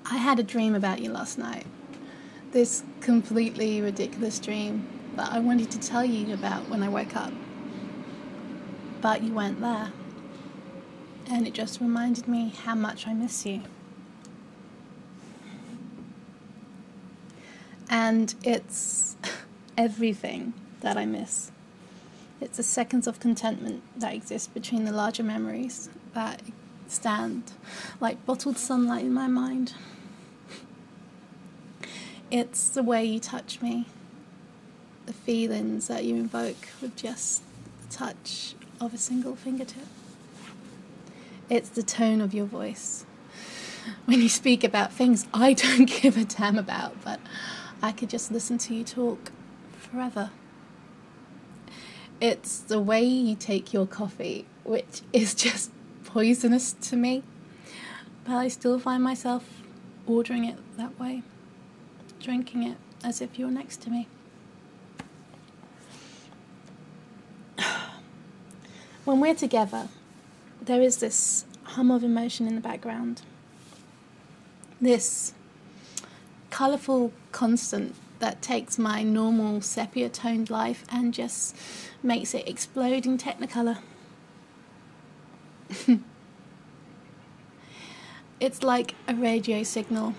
I had a dream about you last night. This completely ridiculous dream that I wanted to tell you about when I woke up. But you weren't there. And it just reminded me how much I miss you. And it's everything that I miss. It's the seconds of contentment that exist between the larger memories that stand like bottled sunlight in my mind. It's the way you touch me, the feelings that you invoke with just the touch of a single fingertip. It's the tone of your voice when you speak about things I don't give a damn about, but I could just listen to you talk forever. It's the way you take your coffee, which is just poisonous to me, but I still find myself ordering it that way, drinking it as if you're next to me. When we're together, there is this hum of emotion in the background, this colourful constant that takes my normal sepia-toned life and just makes it explode in Technicolor. It's like a radio signal.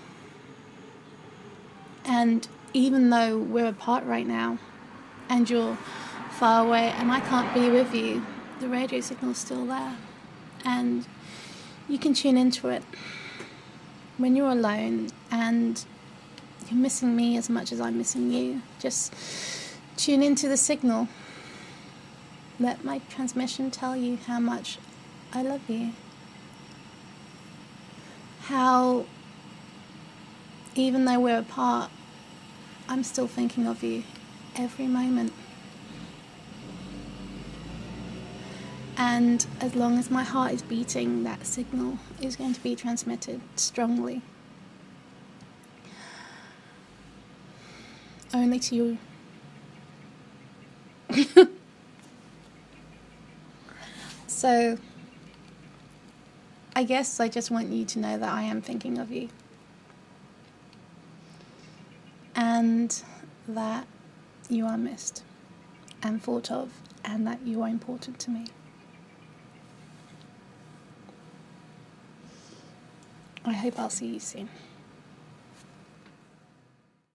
And even though we're apart right now, and you're far away and I can't be with you, the radio signal's still there. And you can tune into it when you're alone and you're missing me as much as I'm missing you. Just tune into the signal. Let my transmission tell you how much I love you. How, even though we're apart, I'm still thinking of you every moment. And as long as my heart is beating, that signal is going to be transmitted strongly. Only to you. So, I guess I just want you to know that I am thinking of you. And that you are missed and thought of, and that you are important to me. I hope I'll see you soon.